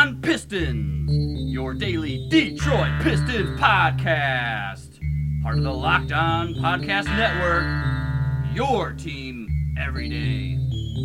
On Pistons, your daily Detroit Pistons podcast. Part of the Locked On Podcast Network, your team every day.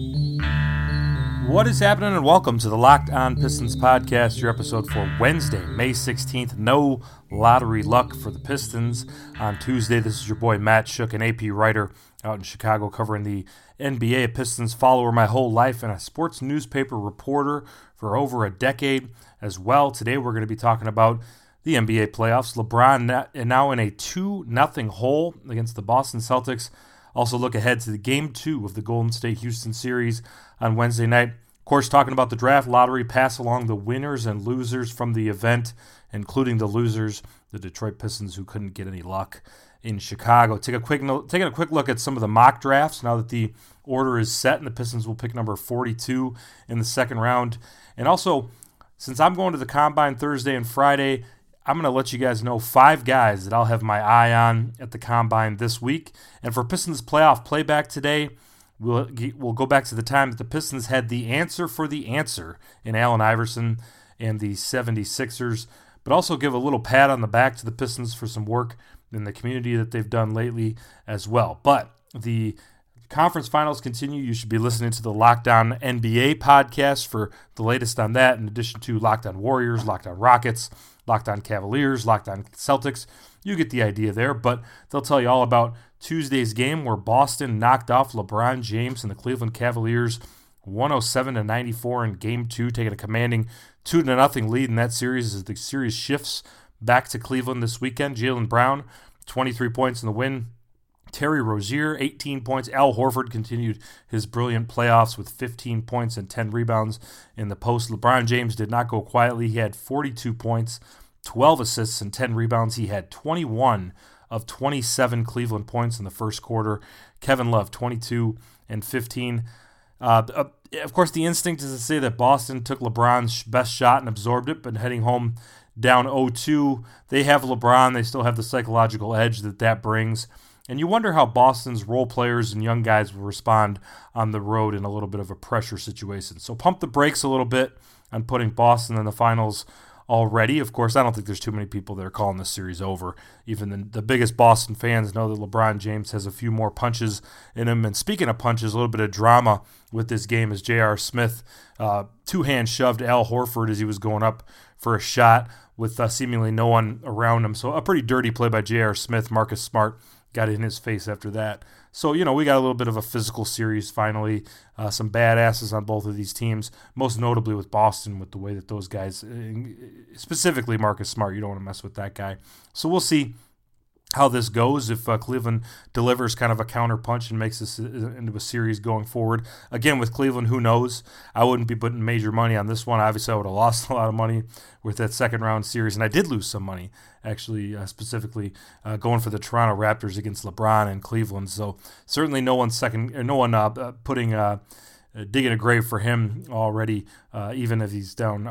What is happening, and welcome to the Locked On Pistons podcast, your episode for Wednesday, May 16th. No lottery luck for the Pistons on Tuesday. This is your boy Matt Shook, an AP writer out in Chicago covering the NBA, a Pistons follower my whole life, and a sports newspaper reporter for over a decade as well. Today we're going to be talking about the NBA playoffs. LeBron now in a 2-0 hole against the Boston Celtics. Also look ahead to the Game 2 of the Golden State-Houston series on Wednesday night. Of course, talking about the draft lottery, pass along the winners and losers from the event, including the losers, the Detroit Pistons, who couldn't get any luck in Chicago. Taking a quick look at some of the mock drafts now that the order is set, and the Pistons will pick number 42 in the second round. And also, since I'm going to the Combine Thursday and Friday, I'm going to let you guys know 5 guys that I'll have my eye on at the Combine this week. And for Pistons playoff playback today, we'll go back to the time that the Pistons had the answer for the answer in Allen Iverson and the 76ers, but also give a little pat on the back to the Pistons for some work in the community that they've done lately as well. But the conference finals continue. You should be listening to the Locked On NBA podcast for the latest on that, in addition to Locked On Warriors, Locked On Rockets, Locked On Cavaliers, Locked On Celtics. You get the idea there, but they'll tell you all about Tuesday's game where Boston knocked off LeBron James and the Cleveland Cavaliers 107-94 in Game 2, taking a commanding 2-0 lead in that series as the series shifts back to Cleveland this weekend. Jaylen Brown, 23 points in the win. Terry Rozier, 18 points. Al Horford continued his brilliant playoffs with 15 points and 10 rebounds in the post. LeBron James did not go quietly. He had 42 points, 12 assists, and 10 rebounds. He had 21 of 27 Cleveland points in the first quarter. Kevin Love, 22 and 15. Of course, the instinct is to say that Boston took LeBron's best shot and absorbed it, but heading home down 0-2, they have LeBron. They still have the psychological edge that brings. And you wonder how Boston's role players and young guys will respond on the road in a little bit of a pressure situation. So pump the brakes a little bit on putting Boston in the finals already. Of course, I don't think there's too many people that are calling this series over. Even the biggest Boston fans know that LeBron James has a few more punches in him. And speaking of punches, a little bit of drama with this game as J.R. Smith two-hand shoved Al Horford as he was going up for a shot with seemingly no one around him. So a pretty dirty play by J.R. Smith. Marcus Smart got in his face after that. So, we got a little bit of a physical series finally. Some badasses on both of these teams, most notably with Boston, with the way that those guys, specifically Marcus Smart, you don't want to mess with that guy. So we'll see how this goes if Cleveland delivers kind of a counter punch and makes this into a series going forward. Again, with Cleveland, who knows? I wouldn't be putting major money on this one. Obviously, I would have lost a lot of money with that second round series, and I did lose some money, actually, specifically going for the Toronto Raptors against LeBron and Cleveland. So certainly no one putting digging a grave for him already, even if he's down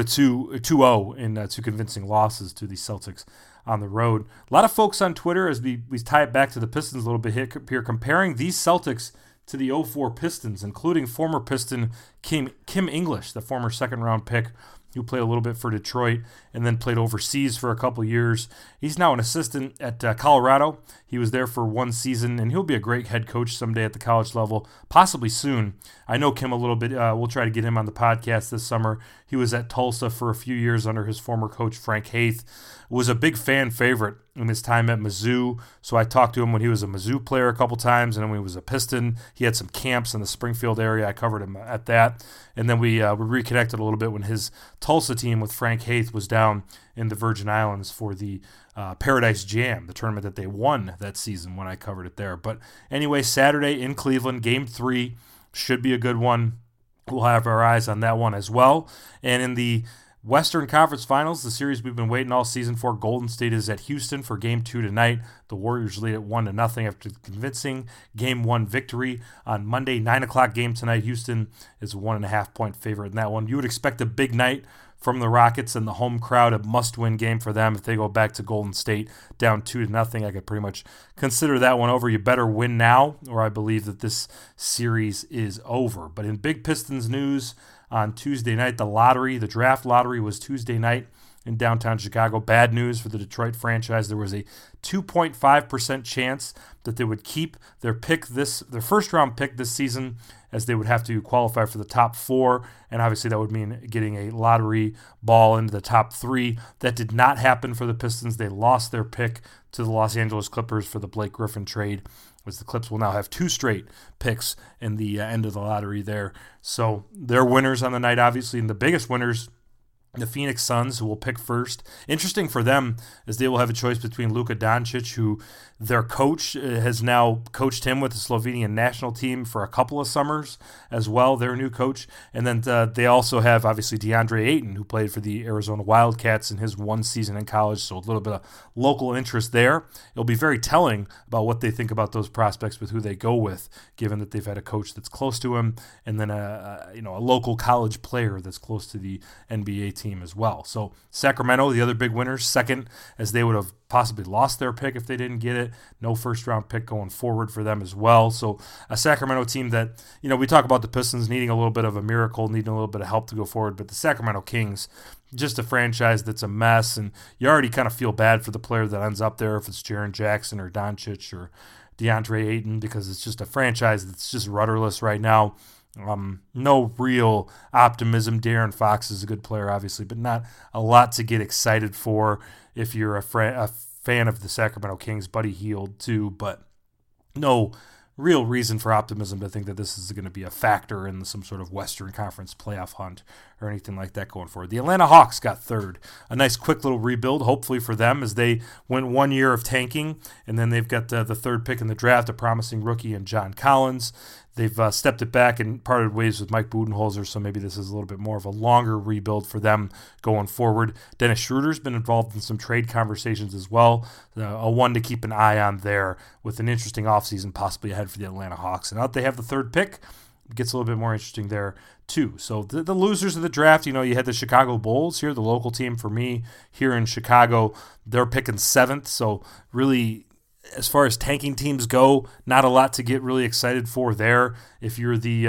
2-0 in 2 convincing losses to the Celtics on the road. A lot of folks on Twitter, as we tie it back to the Pistons a little bit here, comparing these Celtics to the 04 Pistons, including former Piston Kim English, the former second-round pick, who played a little bit for Detroit and then played overseas for a couple years. He's now an assistant at Colorado. He was there for 1 season, and he'll be a great head coach someday at the college level, possibly soon. I know Kim a little bit. We'll try to get him on the podcast this summer. He was at Tulsa for a few years under his former coach, Frank Haith. Was a big fan favorite in his time at Mizzou, so I talked to him when he was a Mizzou player a couple times, and then when he was a Piston. He had some camps in the Springfield area. I covered him at that, and then we reconnected a little bit when his Tulsa team with Frank Haith was down in the Virgin Islands for the Paradise Jam, the tournament that they won that season when I covered it there. But anyway, Saturday in Cleveland, Game 3 should be a good one. We'll have our eyes on that one as well. And in the Western Conference Finals, the series we've been waiting all season for, Golden State is at Houston for Game 2 tonight. The Warriors lead at 1-0 after the convincing Game 1 victory on Monday. 9 o'clock game tonight. Houston is a 1.5-point favorite in that one. You would expect a big night from the Rockets and the home crowd, a must-win game for them. If they go back to Golden State down 2-0, I could pretty much consider that one over. You better win now, or I believe that this series is over. But in big Pistons news on Tuesday night. The draft lottery was Tuesday night in downtown Chicago. Bad news for the Detroit franchise. There was a 2.5% chance that they would keep their first round pick this season, as they would have to qualify for the top 4, and obviously that would mean getting a lottery ball into the top 3. That did not happen for the Pistons. They lost their pick to the Los Angeles Clippers for the Blake Griffin trade, as the Clips will now have 2 straight picks in the end of the lottery there. So they're winners on the night, obviously, and the biggest winners, the Phoenix Suns, who will pick first. Interesting for them is they will have a choice between Luka Doncic, who their coach has now coached him with the Slovenian national team for a couple of summers as well, their new coach. And then they also have, obviously, DeAndre Ayton, who played for the Arizona Wildcats in his 1 season in college, so a little bit of local interest there. It'll be very telling about what they think about those prospects with who they go with, given that they've had a coach that's close to him, and then a local college player that's close to the NBA team as well. So Sacramento, the other big winners, second, as they would have possibly lost their pick if they didn't get it. No first-round pick going forward for them as well. So a Sacramento team that, we talk about the Pistons needing a little bit of a miracle, needing a little bit of help to go forward, but the Sacramento Kings, just a franchise that's a mess, and you already kind of feel bad for the player that ends up there, if it's Jaren Jackson or Doncic or DeAndre Ayton, because it's just a franchise that's just rudderless right now. No real optimism. De'Aaron Fox is a good player, obviously, but not a lot to get excited for if you're a fan of the Sacramento Kings. Buddy Hield too, but no real reason for optimism to think that this is going to be a factor in some sort of Western Conference playoff hunt or anything like that going forward. The Atlanta Hawks got third. A nice quick little rebuild, hopefully for them, as they went 1 year of tanking, and then they've got the third pick in the draft, a promising rookie in John Collins. They've stepped it back and parted ways with Mike Budenholzer, so maybe this is a little bit more of a longer rebuild for them going forward. Dennis Schroeder's been involved in some trade conversations as well, a one to keep an eye on there, with an interesting offseason possibly ahead for the Atlanta Hawks. And now that they have the third pick, it gets a little bit more interesting there too. So the losers of the draft, you had the Chicago Bulls here, the local team for me here in Chicago. They're picking 7th, so really, as far as tanking teams go, not a lot to get really excited for there. If you're the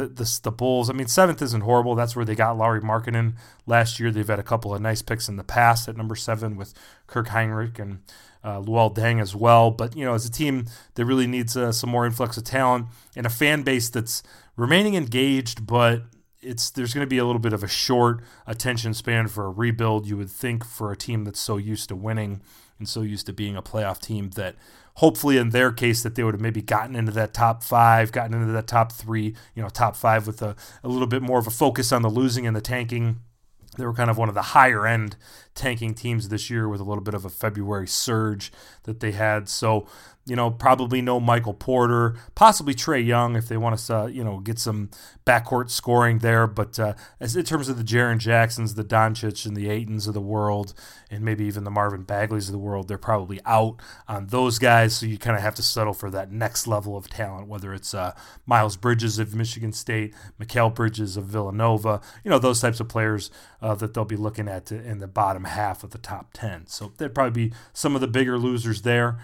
Bulls, 7th isn't horrible. That's where they got Lauri Markkanen last year. They've had a couple of nice picks in the past at number 7 with Kirk Heinrich and Luol Deng as well. But, as a team that really needs some more influx of talent and a fan base that's remaining engaged, but there's going to be a little bit of a short attention span for a rebuild, you would think, for a team that's so used to winning and so used to being a playoff team, that hopefully in their case that they would have maybe gotten into that top 5, gotten into that top 3, top 5 with a little bit more of a focus on the losing and the tanking. They were kind of one of the higher-end tanking teams this year with a little bit of a February surge that they had. So, probably no Michael Porter, possibly Trae Young if they want to, get some backcourt scoring there. But as in terms of the Jaren Jacksons, the Doncic and the Aytons of the world, and maybe even the Marvin Bagleys of the world, they're probably out on those guys. So you kind of have to settle for that next level of talent, whether it's Miles Bridges of Michigan State, Mikal Bridges of Villanova, those types of players that they'll be looking at in the bottom half of the top 10. So that'd probably be some of the bigger losers there.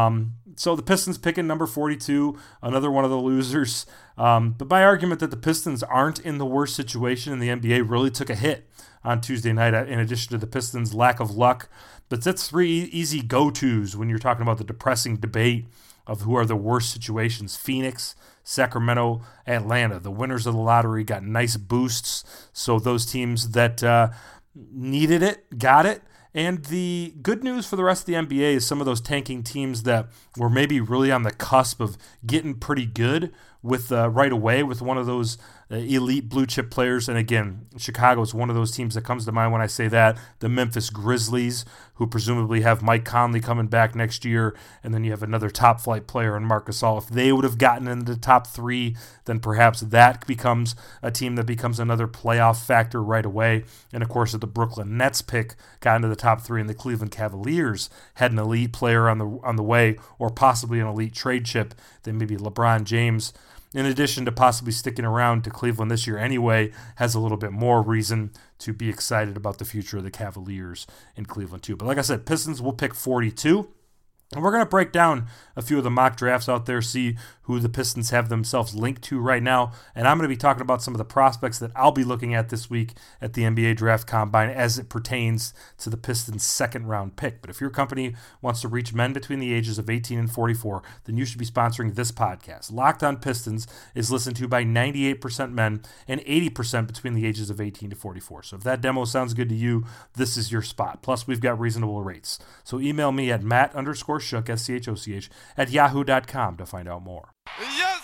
So the Pistons picking number 42, another one of the losers. But my argument that the Pistons aren't in the worst situation in the NBA really took a hit on Tuesday night, in addition to the Pistons' lack of luck. But that's 3 easy go-tos when you're talking about the depressing debate of who are the worst situations. Phoenix, Sacramento, Atlanta. The winners of the lottery got nice boosts. So those teams that needed it, got it. And the good news for the rest of the NBA is some of those tanking teams that were maybe really on the cusp of getting pretty good with right away with one of those elite blue chip players. And again, Chicago is one of those teams that comes to mind when I say that. The Memphis Grizzlies, who presumably have Mike Conley coming back next year, and then you have another top flight player in Marc Gasol. If they would have gotten into the top 3, then perhaps that becomes a team that becomes another playoff factor right away. And of course, if the Brooklyn Nets pick got into the top 3 and the Cleveland Cavaliers had an elite player on the way, or possibly an elite trade chip, then maybe LeBron James, in addition to possibly sticking around to Cleveland this year anyway, has a little bit more reason to be excited about the future of the Cavaliers in Cleveland too. But like I said, Pistons will pick 42. And we're going to break down a few of the mock drafts out there, see who the Pistons have themselves linked to right now. And I'm going to be talking about some of the prospects that I'll be looking at this week at the NBA Draft Combine as it pertains to the Pistons' second-round pick. But if your company wants to reach men between the ages of 18 and 44, then you should be sponsoring this podcast. Locked On Pistons is listened to by 98% men and 80% between the ages of 18 to 44. So if that demo sounds good to you, this is your spot. Plus, we've got reasonable rates. So email me at Matt_Shook, SCHOCH, at yahoo.com to find out more. Yes,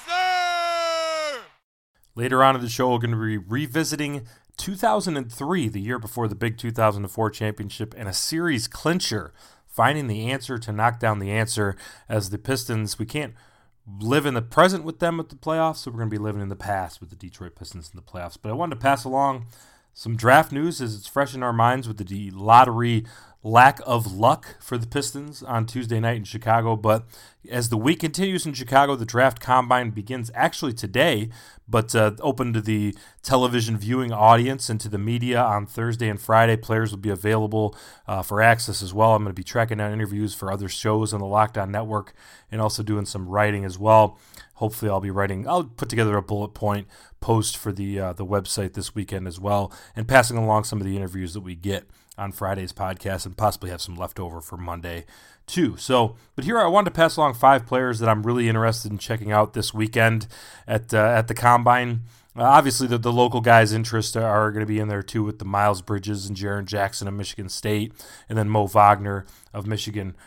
sir! Later on in the show, we're going to be revisiting 2003, the year before the big 2004 championship, and a series clincher, finding the answer to knock down the answer. As the Pistons, we can't live in the present with them at the playoffs, so we're going to be living in the past with the Detroit Pistons in the playoffs. But I wanted to pass along some draft news as it's fresh in our minds with the lottery lack of luck for the Pistons on Tuesday night in Chicago. But as the week continues in Chicago, the draft combine begins actually today, but open to the television viewing audience and to the media on Thursday and Friday. Players will be available for access as well. I'm going to be tracking down interviews for other shows on the Locked On Network and also doing some writing as well. Hopefully I'll put together a bullet point post for the website this weekend as well, and passing along some of the interviews that we get on Friday's podcast and possibly have some leftover for Monday too. So, but here I wanted to pass along 5 players that I'm really interested in checking out this weekend at the Combine. Obviously, the local guys' interests are going to be in there too, with the Miles Bridges and Jaren Jackson of Michigan State, and then Mo Wagner of Michigan.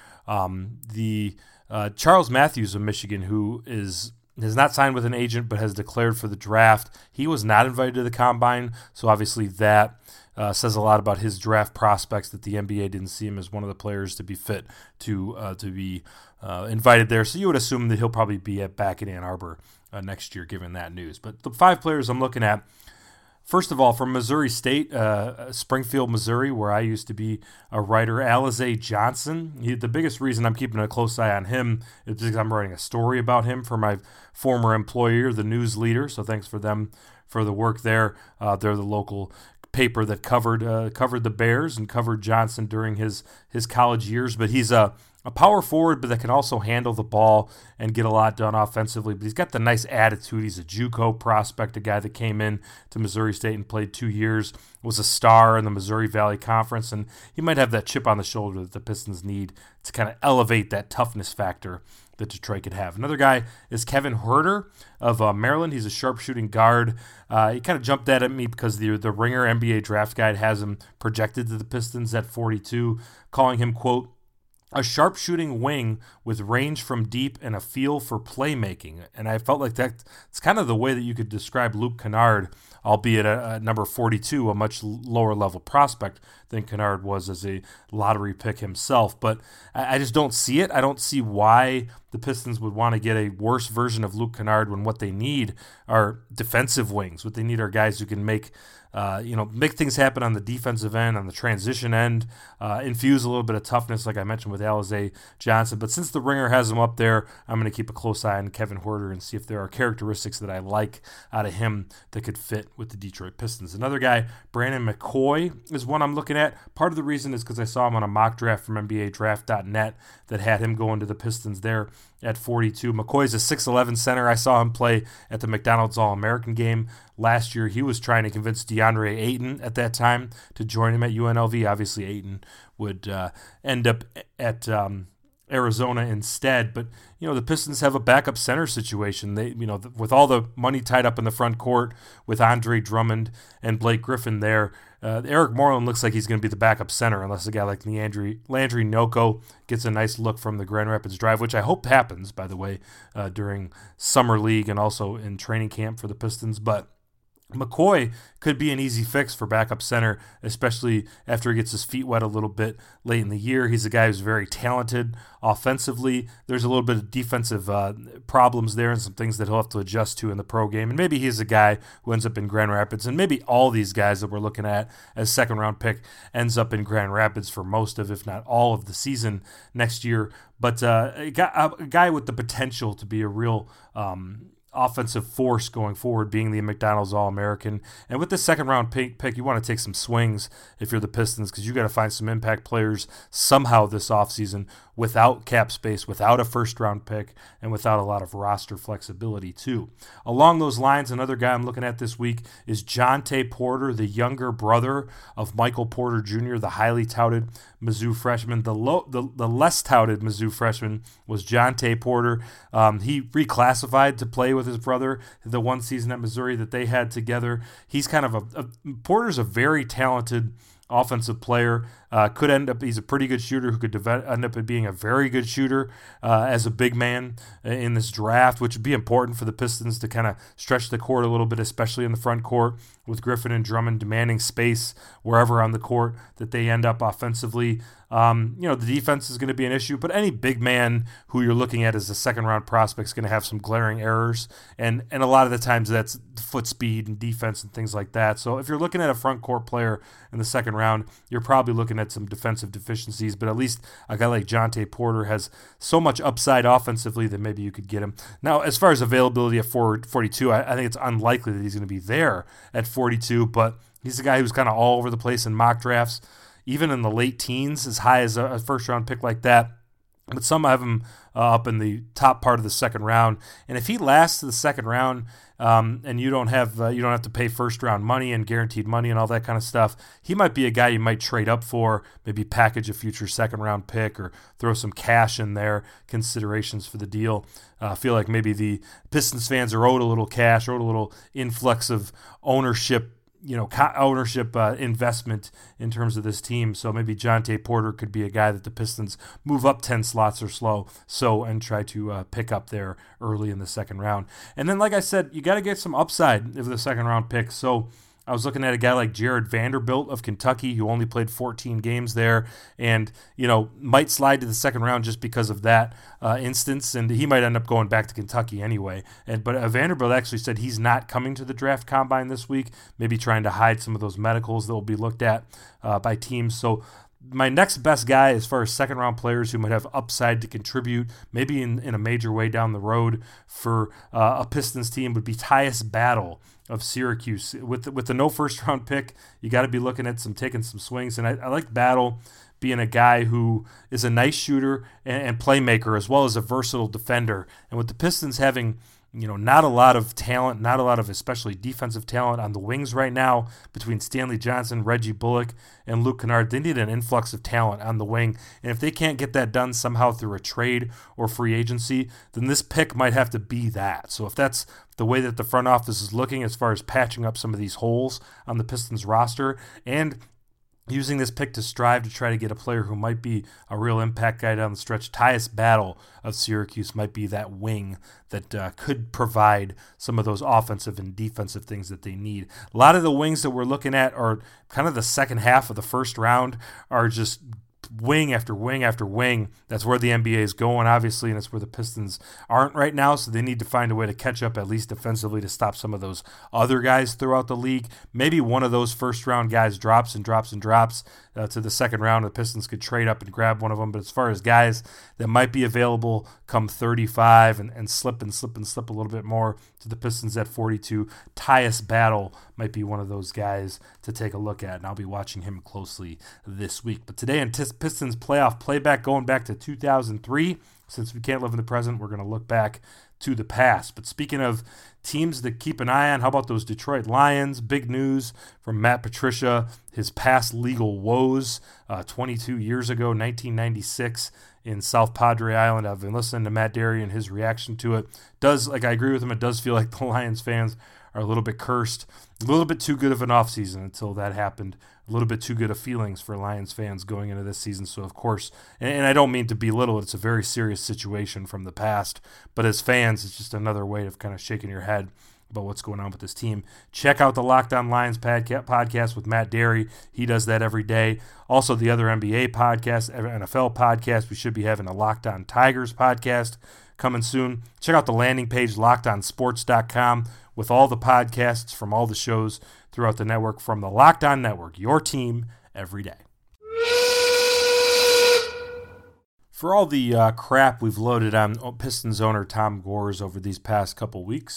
The Charles Matthews of Michigan, who has not signed with an agent but has declared for the draft. He was not invited to the Combine, so obviously that says a lot about his draft prospects, that the NBA didn't see him as one of the players to be fit to be invited there. So you would assume that he'll probably be back in Ann Arbor next year, given that news. But the 5 players I'm looking at, first of all, from Missouri State, Springfield, Missouri, where I used to be a writer, Alize Johnson. The biggest reason I'm keeping a close eye on him is because I'm writing a story about him for my former employer, the News Leader. So thanks for them for the work there. They're the local paper that covered the Bears and covered Johnson during his college years. But he's a power forward, but that can also handle the ball and get a lot done offensively. But he's got the nice attitude. He's a JUCO prospect, a guy that came in to Missouri State and played 2 years, was a star in the Missouri Valley Conference, and he might have that chip on the shoulder that the Pistons need to kind of elevate that toughness factor that Detroit could have. Another guy is Kevin Huerter of Maryland. He's a sharpshooting guard. He kind of jumped out at me because the Ringer NBA Draft Guide has him projected to the Pistons at 42, calling him, quote, a sharpshooting wing with range from deep and a feel for playmaking. And I felt like that's kind of the way that you could describe Luke Kennard, albeit at number 42, a much lower level prospect than Kennard was as a lottery pick himself. But I just don't see it. I don't see why the Pistons would want to get a worse version of Luke Kennard when what they need are defensive wings. What they need are guys who can make things happen on the defensive end, on the transition end, infuse a little bit of toughness, like I mentioned with Alize Johnson. But since the Ringer has him up there, I'm going to keep a close eye on Kevin Huerter and see if there are characteristics that I like out of him that could fit with the Detroit Pistons. Another guy, Brandon McCoy, is one I'm looking at. Part of the reason is because I saw him on a mock draft from NBADraft.net that had him going to the Pistons there at 42. McCoy's a 6'11 center. I saw him play at the McDonald's All-American game last year. He was trying to convince DeAndre Ayton at that time to join him at UNLV. Obviously, Ayton would end up at Arizona instead. But, the Pistons have a backup center situation. They, with all the money tied up in the front court with Andre Drummond and Blake Griffin there, Eric Moreland looks like he's going to be the backup center unless a guy like Landry Noko gets a nice look from the Grand Rapids Drive, which I hope happens, by the way, during Summer League and also in training camp for the Pistons. But McCoy could be an easy fix for backup center, especially after he gets his feet wet a little bit late in the year. He's a guy who's very talented offensively. There's a little bit of defensive problems there and some things that he'll have to adjust to in the pro game. And maybe he's a guy who ends up in Grand Rapids. And maybe all these guys that we're looking at as second-round pick ends up in Grand Rapids for most of, if not all of the season next year. But a guy with the potential to be a real offensive force going forward, being the McDonald's All-American. And with this second-round pick, you want to take some swings if you're the Pistons, because you got to find some impact players somehow this offseason, without cap space, without a first-round pick, and without a lot of roster flexibility too. Along those lines, another guy I'm looking at this week is Jontay Porter, the younger brother of Michael Porter Jr., the highly touted Mizzou freshman. The less touted Mizzou freshman was Jontay Porter. He reclassified to play with his brother the one season at Missouri that they had together. He's kind of Porter's a very talented offensive player. He's a pretty good shooter who could end up being a very good shooter as a big man in this draft, which would be important for the Pistons to kind of stretch the court a little bit, especially in the front court with Griffin and Drummond demanding space wherever on the court that they end up offensively. The defense is going to be an issue, but any big man who you're looking at as a second-round prospect is going to have some glaring errors, and a lot of the times that's foot speed and defense and things like that. So if you're looking at a front court player in the second round, you're probably looking at some defensive deficiencies, but at least a guy like Jontay Porter has so much upside offensively that maybe you could get him. Now, as far as availability at 42, I think it's unlikely that he's going to be there at 42, but he's a guy who's kind of all over the place in mock drafts, even in the late teens, as high as a first-round pick like that. But some have him up in the top part of the second round. And if he lasts to the second round, and you don't have to pay first-round money and guaranteed money and all that kind of stuff, he might be a guy you might trade up for, maybe package a future second-round pick or throw some cash in there, considerations for the deal. I feel like maybe the Pistons fans are owed a little cash, owed a little influx of ownership investment in terms of this team. So maybe Jontay Porter could be a guy that the Pistons move up 10 slots or so and try to pick up there early in the second round. And then, like I said, you got to get some upside of the second round pick. So I was looking at a guy like Jared Vanderbilt of Kentucky, who only played 14 games there and, might slide to the second round just because of that instance, and he might end up going back to Kentucky anyway. But Vanderbilt actually said he's not coming to the draft combine this week, maybe trying to hide some of those medicals that will be looked at by teams. So my next best guy as far as second-round players who might have upside to contribute, maybe in a major way down the road for a Pistons team, would be Tyus Battle of Syracuse. With the no first-round pick, you got to be looking at taking some swings. And I like Battle being a guy who is a nice shooter and playmaker as well as a versatile defender. And with the Pistons having not a lot of talent, not a lot of especially defensive talent on the wings right now between Stanley Johnson, Reggie Bullock, and Luke Kennard. They need an influx of talent on the wing. And if they can't get that done somehow through a trade or free agency, then this pick might have to be that. So if that's the way that the front office is looking as far as patching up some of these holes on the Pistons roster and using this pick to strive to try to get a player who might be a real impact guy down the stretch, Tyus Battle of Syracuse might be that wing that could provide some of those offensive and defensive things that they need. A lot of the wings that we're looking at are kind of the second half of the first round are just wing after wing after wing. That's where the NBA is going, obviously, and it's where the Pistons aren't right now, so they need to find a way to catch up, at least defensively, to stop some of those other guys throughout the league. Maybe one of those first-round guys drops to the second round. The Pistons could trade up and grab one of them, but as far as guys that might be available come 35 and slip a little bit more to the Pistons at 42, Tyus Battle might be one of those guys to take a look at, and I'll be watching him closely this week. But today in Pistons playoff playback, going back to 2003, since we can't live in the present, we're going to look back to the past. But speaking of teams to keep an eye on, how about those Detroit Lions? Big news from Matt Patricia, his past legal woes 22 years ago, 1996, in South Padre Island. I've been listening to Matt Derry and his reaction to it. I agree with him, it does feel like the Lions fans are a little bit cursed. A little bit too good of an offseason until that happened. A little bit too good of feelings for Lions fans going into this season. So, of course, and I don't mean to belittle it, it's a very serious situation from the past. But as fans, it's just another way of kind of shaking your head about what's going on with this team. Check out the Locked On Lions podcast with Matt Derry. He does that every day. Also, the other NBA podcast, NFL podcast. We should be having a Locked On Tigers podcast coming soon. Check out the landing page, LockedOnSports.com, with all the podcasts from all the shows throughout the network from the Locked On Network, your team every day. For all the crap we've loaded on Pistons owner Tom Gores over these past couple weeks,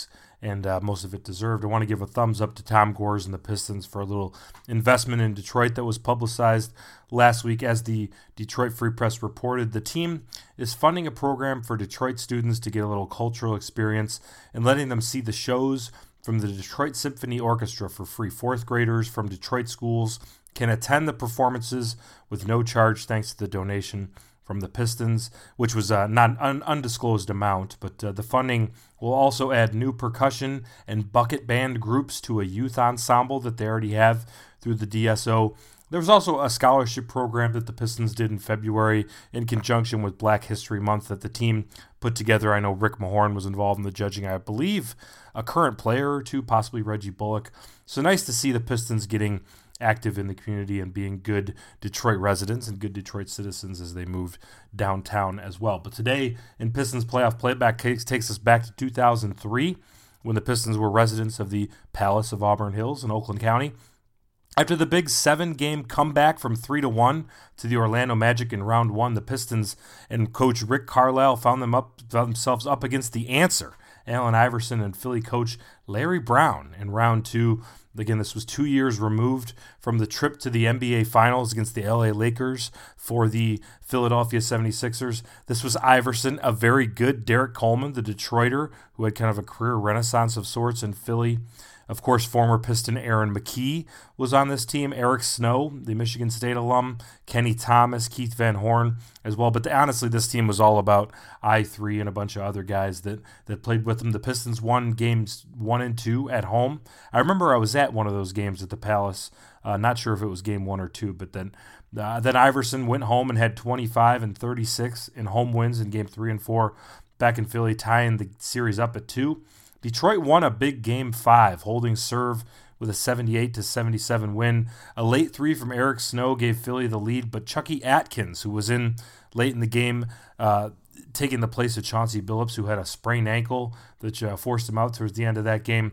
and most of it deserved. I want to give a thumbs up to Tom Gores and the Pistons for a little investment in Detroit that was publicized last week. As the Detroit Free Press reported, the team is funding a program for Detroit students to get a little cultural experience and letting them see the shows from the Detroit Symphony Orchestra for free. Fourth graders from Detroit schools can attend the performances with no charge thanks to the donation from the Pistons, which was not an undisclosed amount, but the funding will also add new percussion and bucket band groups to a youth ensemble that they already have through the DSO. There was also a scholarship program that the Pistons did in February in conjunction with Black History Month that the team put together. I know Rick Mahorn was involved in the judging. I believe a current player or two, possibly Reggie Bullock. So nice to see the Pistons getting active in the community and being good Detroit residents and good Detroit citizens as they moved downtown as well. But today in Pistons playoff playback takes us back to 2003 when the Pistons were residents of the Palace of Auburn Hills in Oakland County. After the big 7-game comeback from 3-1 to the Orlando Magic in round 1, the Pistons and coach Rick Carlisle found themselves up against the answer, Allen Iverson, and Philly coach Larry Brown in round 2. Again, this was 2 years removed from the trip to the NBA Finals against the LA Lakers for the Philadelphia 76ers. This was Iverson, a very good Derek Coleman, the Detroiter, who had kind of a career renaissance of sorts in Philly. Of course, former Piston Aaron McKie was on this team. Eric Snow, the Michigan State alum. Kenny Thomas, Keith Van Horn as well. But honestly, this team was all about I3 and a bunch of other guys that played with them. The Pistons won games 1 and 2 at home. I remember I was at one of those games at the Palace. Not sure if it was game 1 or 2, but then Iverson went home and had 25 and 36 in home wins in game 3 and 4 back in Philly, tying the series up at 2. Detroit won a big Game 5, holding serve with a 78-77 win. A late 3 from Eric Snow gave Philly the lead, but Chucky Atkins, who was in late in the game, taking the place of Chauncey Billups, who had a sprained ankle that forced him out towards the end of that game.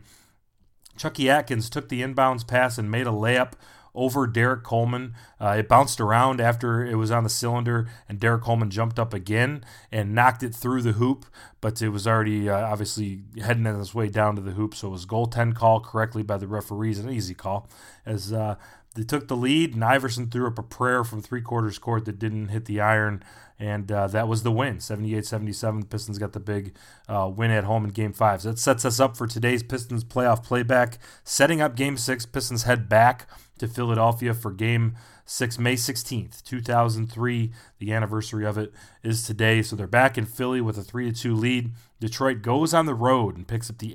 Chucky Atkins took the inbounds pass and made a layup over Derek Coleman. It bounced around after it was on the cylinder, and Derek Coleman jumped up again and knocked it through the hoop, but it was already obviously heading on its way down to the hoop, so it was goaltend call correctly by the referees, an easy call, as they took the lead, and Iverson threw up a prayer from three-quarters court that didn't hit the iron, and that was the win, 78-77. The Pistons got the big win at home in Game 5. So that sets us up for today's Pistons playoff playback. Setting up Game 6, Pistons head back to Philadelphia for Game 6, May 16th, 2003. The anniversary of it is today. So they're back in Philly with a 3-2 lead. Detroit goes on the road and picks up the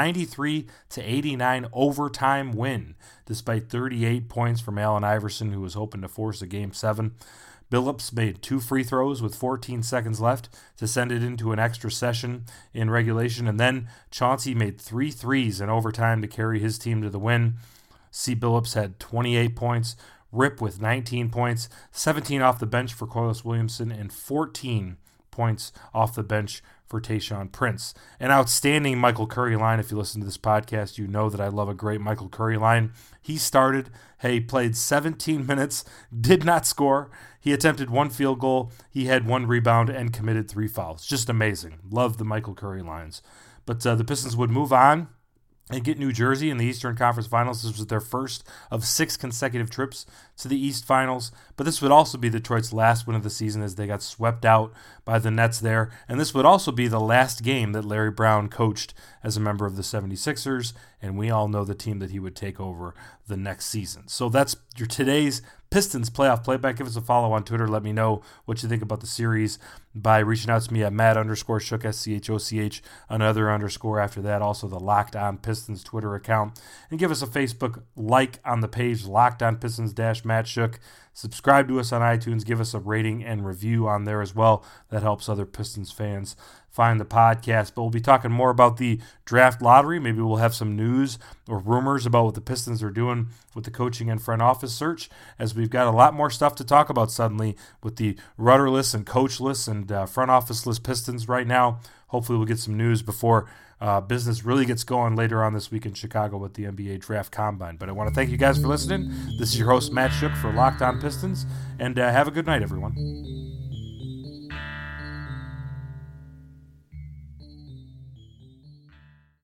93-89 overtime win, despite 38 points from Allen Iverson, who was hoping to force a Game 7. Billups made 2 free throws with 14 seconds left to send it into an extra session in regulation, and then Chauncey made 3 threes in overtime to carry his team to the win. C. Billups had 28 points, Rip with 19 points, 17 off the bench for Corliss Williamson, and 14 points off the bench for Tayshaun Prince. An outstanding Michael Curry line. If you listen to this podcast, you know that I love a great Michael Curry line. He started, played 17 minutes, did not score. He attempted 1 field goal. He had 1 rebound and committed 3 fouls. Just amazing. Love the Michael Curry lines. But the Pistons would move on and get New Jersey in the Eastern Conference Finals. This was their first of 6 consecutive trips to the East Finals, but this would also be Detroit's last win of the season as they got swept out by the Nets there, and this would also be the last game that Larry Brown coached as a member of the 76ers, and we all know the team that he would take over the next season. So that's your today's Pistons playoff playback. Give us a follow on Twitter. Let me know what you think about the series by reaching out to me at Matt_Schoch, SCHOCH, another underscore after that. Also the Locked On Pistons Twitter account. And give us a Facebook like on the page, Locked On Pistons Matt Schoch. Subscribe to us on iTunes. Give us a rating and review on there as well. That helps other Pistons fans find the podcast. But we'll be talking more about the draft lottery. Maybe we'll have some news or rumors about what the Pistons are doing with the coaching and front office search, as we've got a lot more stuff to talk about suddenly with the rudderless and coachless and front officeless Pistons right now. Hopefully we'll get some news before business really gets going later on this week in Chicago with the NBA Draft Combine. But I want to thank you guys for listening. This is your host, Matt Schoch, for Locked On Pistons, and have a good night, everyone.